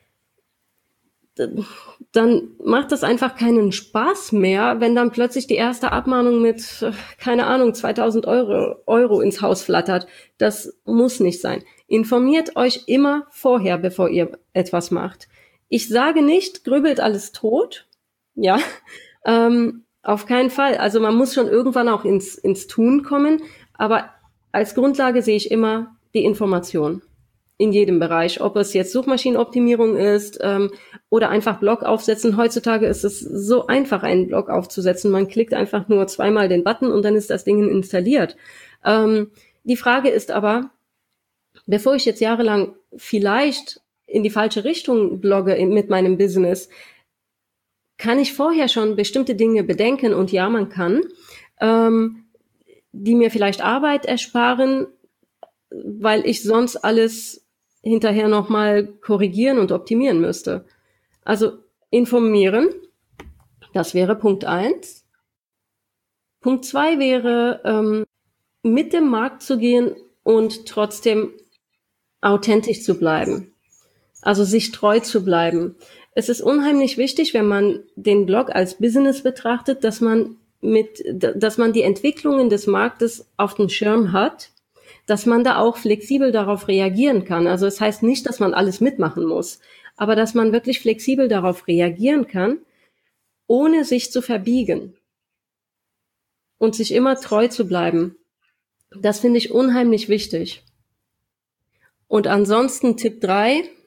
dann macht das einfach keinen Spaß mehr, wenn dann plötzlich die erste Abmahnung mit, keine Ahnung, zweitausend Euro, Euro ins Haus flattert. Das muss nicht sein. Informiert euch immer vorher, bevor ihr etwas macht. Ich sage nicht, grübelt alles tot. Ja, ähm, auf keinen Fall. Also man muss schon irgendwann auch ins, ins Tun kommen. Aber als Grundlage sehe ich immer die Information. In jedem Bereich, ob es jetzt Suchmaschinenoptimierung ist ähm, oder einfach Blog aufsetzen. Heutzutage ist es so einfach, einen Blog aufzusetzen. Man klickt einfach nur zweimal den Button und dann ist das Ding installiert. Ähm, die Frage ist aber, bevor ich jetzt jahrelang vielleicht in die falsche Richtung blogge in, mit meinem Business, kann ich vorher schon bestimmte Dinge bedenken, und ja, man kann, ähm, die mir vielleicht Arbeit ersparen, weil ich sonst alles hinterher nochmal korrigieren und optimieren müsste. Also informieren, das wäre Punkt eins. Punkt zwei wäre, ähm, mit dem Markt zu gehen und trotzdem authentisch zu bleiben. Also sich treu zu bleiben. Es ist unheimlich wichtig, wenn man den Blog als Business betrachtet, dass man mit, dass man die Entwicklungen des Marktes auf dem Schirm hat, dass man da auch flexibel darauf reagieren kann. Also es heißt nicht, dass man alles mitmachen muss, aber dass man wirklich flexibel darauf reagieren kann, ohne sich zu verbiegen und sich immer treu zu bleiben. Das finde ich unheimlich wichtig. Und ansonsten Tipp drei,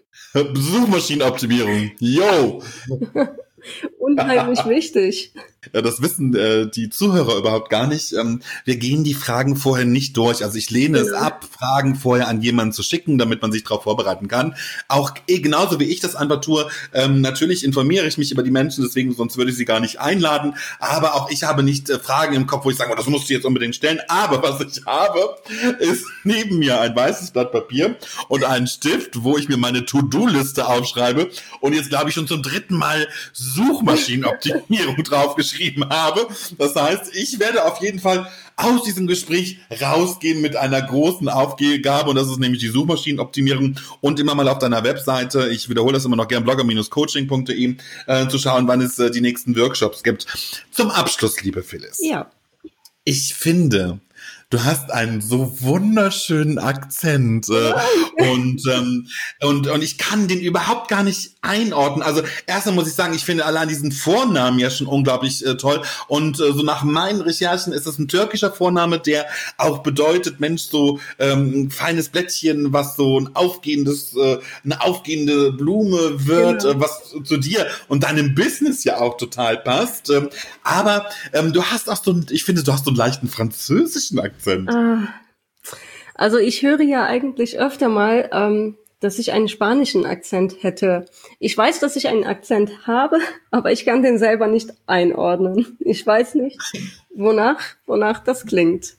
Suchmaschinenoptimierung. Yo! Unheimlich wichtig. Ja, das wissen äh, die Zuhörer überhaupt gar nicht. Ähm, wir gehen die Fragen vorher nicht durch. Also ich lehne Genau. es ab, Fragen vorher an jemanden zu schicken, damit man sich darauf vorbereiten kann. Auch eh, genauso wie ich das einfach tue. Ähm, natürlich informiere ich mich über die Menschen, deswegen sonst würde ich sie gar nicht einladen. Aber auch ich habe nicht äh, Fragen im Kopf, wo ich sage, oh, das musst du jetzt unbedingt stellen. Aber was ich habe, ist neben mir ein weißes Blatt Papier und einen Stift, wo ich mir meine To-Do-Liste aufschreibe. Und jetzt glaube ich schon zum dritten Mal Suchmaschinenoptimierung draufgeschrieben habe. Das heißt, ich werde auf jeden Fall aus diesem Gespräch rausgehen mit einer großen Aufgabe und das ist nämlich die Suchmaschinenoptimierung und immer mal auf deiner Webseite, ich wiederhole das immer noch gern, blogger Bindestrich coaching punkt de, äh, zu schauen, wann es äh, die nächsten Workshops gibt. Zum Abschluss, liebe Phyllis. Ja. Ich finde, du hast einen so wunderschönen Akzent äh, und, ähm, und und ich kann den überhaupt gar nicht einordnen. Also erstmal muss ich sagen, ich finde allein diesen Vornamen ja schon unglaublich äh, toll und äh, so nach meinen Recherchen ist es ein türkischer Vorname, der auch bedeutet, Mensch, so ähm, ein feines Blättchen, was so ein aufgehendes, äh, eine aufgehende Blume wird, genau. äh, was zu dir und deinem Business ja auch total passt. Ähm, aber ähm, du hast auch so, ich finde, du hast so einen leichten französischen Akzent. Also ich höre ja eigentlich öfter mal, ähm, dass ich einen spanischen Akzent hätte. Ich weiß, dass ich einen Akzent habe, aber ich kann den selber nicht einordnen. Ich weiß nicht, wonach, wonach das klingt.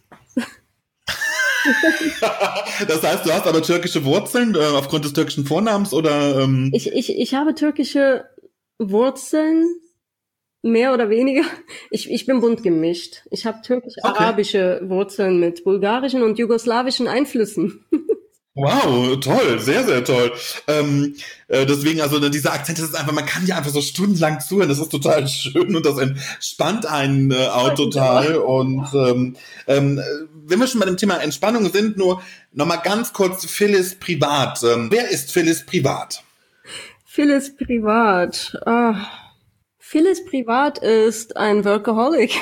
Das heißt, du hast aber türkische Wurzeln äh, aufgrund des türkischen Vornamens oder? Ähm Ich, ich, ich habe türkische Wurzeln. Mehr oder weniger. Ich, ich bin bunt gemischt. Ich habe türkisch-arabische okay. Wurzeln mit bulgarischen und jugoslawischen Einflüssen. Wow, toll, sehr, sehr toll. Ähm, äh, deswegen, also dieser Akzent, das ist einfach, man kann ja einfach so stundenlang zuhören, das ist total schön und das entspannt einen äh, auch total. Und ähm, ähm, wenn wir schon bei dem Thema Entspannung sind, nur nochmal ganz kurz Phyllis privat. Ähm, wer ist Phyllis privat? Phyllis privat, ah... Phyllis privat ist ein Workaholic.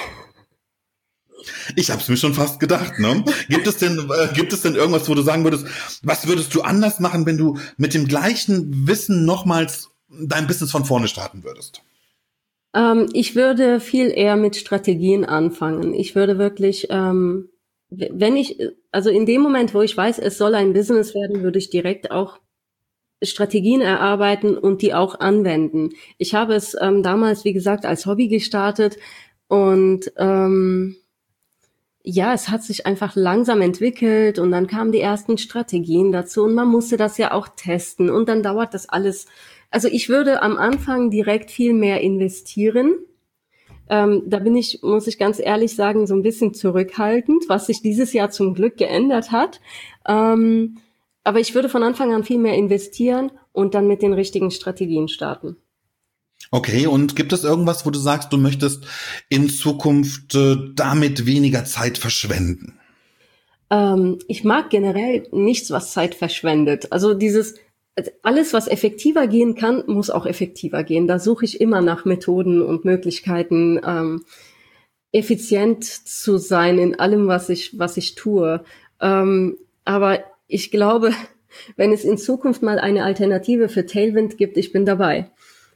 Ich habe es mir schon fast gedacht, ne? Gibt es denn äh, gibt es denn irgendwas, wo du sagen würdest, was würdest du anders machen, wenn du mit dem gleichen Wissen nochmals dein Business von vorne starten würdest? Ähm, ich würde viel eher mit Strategien anfangen. Ich würde wirklich, ähm, wenn ich, also in dem Moment, wo ich weiß, es soll ein Business werden, würde ich direkt auch Strategien erarbeiten und die auch anwenden. Ich habe es ähm, damals, wie gesagt, als Hobby gestartet und ähm, ja, es hat sich einfach langsam entwickelt und dann kamen die ersten Strategien dazu und man musste das ja auch testen und dann dauert das alles. Also ich würde am Anfang direkt viel mehr investieren. Ähm, da bin ich, muss ich ganz ehrlich sagen, so ein bisschen zurückhaltend, was sich dieses Jahr zum Glück geändert hat. Ähm, Aber ich würde von Anfang an viel mehr investieren und dann mit den richtigen Strategien starten. Okay, und gibt es irgendwas, wo du sagst, du möchtest in Zukunft äh, damit weniger Zeit verschwenden? Ähm, ich mag generell nichts, was Zeit verschwendet. Also dieses, alles, was effektiver gehen kann, muss auch effektiver gehen. Da suche ich immer nach Methoden und Möglichkeiten, ähm, effizient zu sein in allem, was ich, was ich tue. Ähm, aber ich glaube, wenn es in Zukunft mal eine Alternative für Tailwind gibt, ich bin dabei.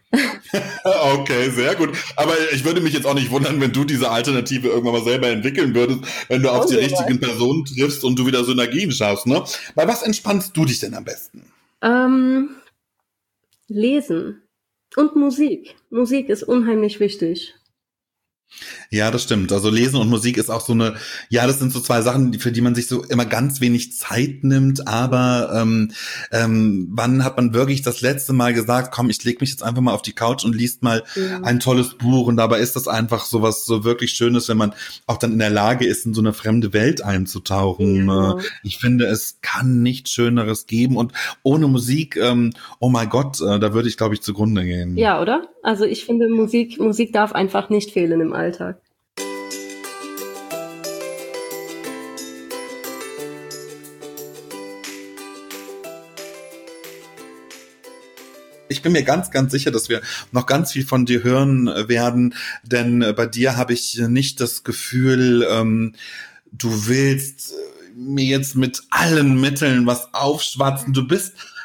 Okay, sehr gut. Aber ich würde mich jetzt auch nicht wundern, wenn du diese Alternative irgendwann mal selber entwickeln würdest, wenn du auf die richtigen Personen triffst und du wieder Synergien schaffst, ne? Bei was entspannst du dich denn am besten? Ähm, lesen und Musik. Musik ist unheimlich wichtig. Ja, das stimmt. Also Lesen und Musik ist auch so eine, ja, das sind so zwei Sachen, für die man sich so immer ganz wenig Zeit nimmt, aber ähm, ähm, wann hat man wirklich das letzte Mal gesagt, komm, ich leg mich jetzt einfach mal auf die Couch und liest mal ja. ein tolles Buch und dabei ist das einfach so was so wirklich Schönes, wenn man auch dann in der Lage ist, in so eine fremde Welt einzutauchen. Ja. Ich finde, es kann nichts Schöneres geben und ohne Musik, ähm, oh mein Gott, äh, da würde ich, glaube ich, zugrunde gehen. Ja, oder? Also ich finde, Musik, Musik darf einfach nicht fehlen im Alltag. Ich bin mir ganz, ganz sicher, dass wir noch ganz viel von dir hören werden, denn bei dir habe ich nicht das Gefühl, ähm, du willst mir jetzt mit allen Mitteln was aufschwatzen. Du bist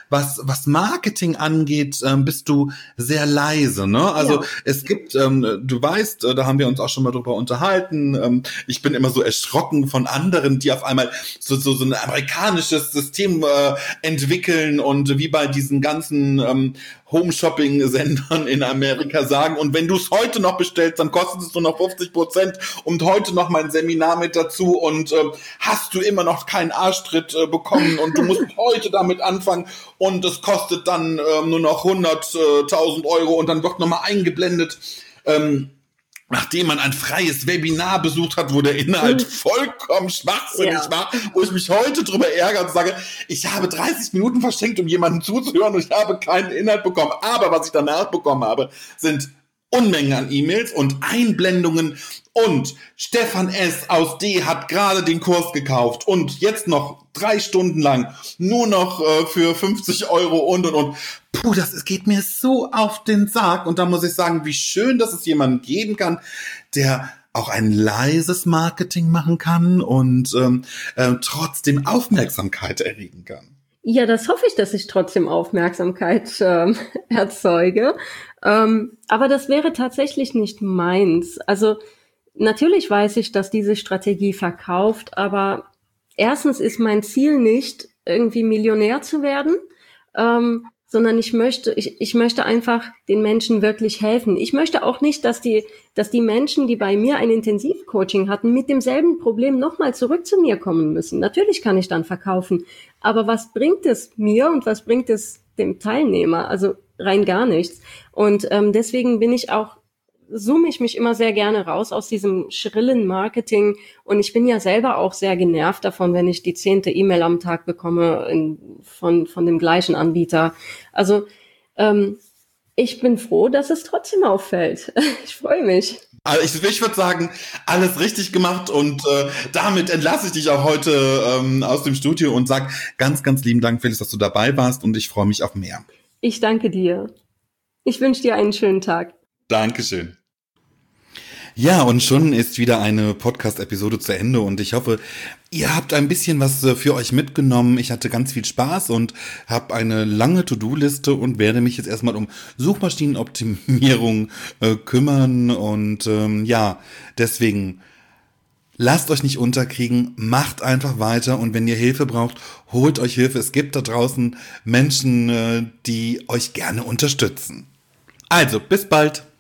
was was Marketing angeht, ähm, bist du sehr leise, ne? Also ja. es gibt, ähm, du weißt, äh, da haben wir uns auch schon mal drüber unterhalten. Ähm, ich bin immer so erschrocken von anderen, die auf einmal so so, so ein amerikanisches System äh, entwickeln und wie bei diesen ganzen ähm, Home-Shopping-Sendern in Amerika sagen, und wenn du es heute noch bestellst, dann kostet es nur noch fünfzig Prozent und heute noch mein Seminar mit dazu und äh, hast du immer noch keinen Arschtritt äh, bekommen und du musst heute damit anfangen und es kostet dann äh, nur noch hunderttausend Euro und dann wird nochmal eingeblendet, ähm, nachdem man ein freies Webinar besucht hat, wo der Inhalt vollkommen schwachsinnig ja. war, wo ich mich heute drüber ärgere und sage, ich habe dreißig Minuten verschenkt, um jemandem zuzuhören und ich habe keinen Inhalt bekommen. Aber was ich danach bekommen habe, sind Unmengen an E-Mails und Einblendungen und Stefan S. aus D. hat gerade den Kurs gekauft und jetzt noch drei Stunden lang nur noch äh, für fünfzig Euro und und und. Puh, das es geht mir so auf den Sack und da muss ich sagen, wie schön, dass es jemanden geben kann, der auch ein leises Marketing machen kann und ähm, äh, trotzdem Aufmerksamkeit erregen kann. Ja, das hoffe ich, dass ich trotzdem Aufmerksamkeit ähm, erzeuge. Ähm, aber das wäre tatsächlich nicht meins. Also natürlich weiß ich, dass diese Strategie verkauft, aber erstens ist mein Ziel nicht, irgendwie Millionär zu werden, ähm, sondern ich möchte, ich, ich möchte einfach den Menschen wirklich helfen. Ich möchte auch nicht, dass die, dass die Menschen, die bei mir ein Intensivcoaching hatten, mit demselben Problem nochmal zurück zu mir kommen müssen. Natürlich kann ich dann verkaufen, aber was bringt es mir und was bringt es dem Teilnehmer? Also rein gar nichts. Und ähm, deswegen bin ich auch, zoome ich mich immer sehr gerne raus aus diesem schrillen Marketing. Und ich bin ja selber auch sehr genervt davon, wenn ich die zehnte E-Mail am Tag bekomme in, von von dem gleichen Anbieter. Also ähm, ich bin froh, dass es trotzdem auffällt. Ich freue mich. Also ich, ich würde sagen, alles richtig gemacht und äh, damit entlasse ich dich auch heute ähm, aus dem Studio und sag ganz, ganz lieben Dank, Felix, dass du dabei warst und ich freue mich auf mehr. Ich danke dir. Ich wünsche dir einen schönen Tag. Dankeschön. Ja, und schon ist wieder eine Podcast-Episode zu Ende und ich hoffe, ihr habt ein bisschen was für euch mitgenommen. Ich hatte ganz viel Spaß und habe eine lange To-Do-Liste und werde mich jetzt erstmal um Suchmaschinenoptimierung äh, kümmern und ähm, ja, deswegen lasst euch nicht unterkriegen, macht einfach weiter und wenn ihr Hilfe braucht, holt euch Hilfe. Es gibt da draußen Menschen, äh, die euch gerne unterstützen. Also, bis bald.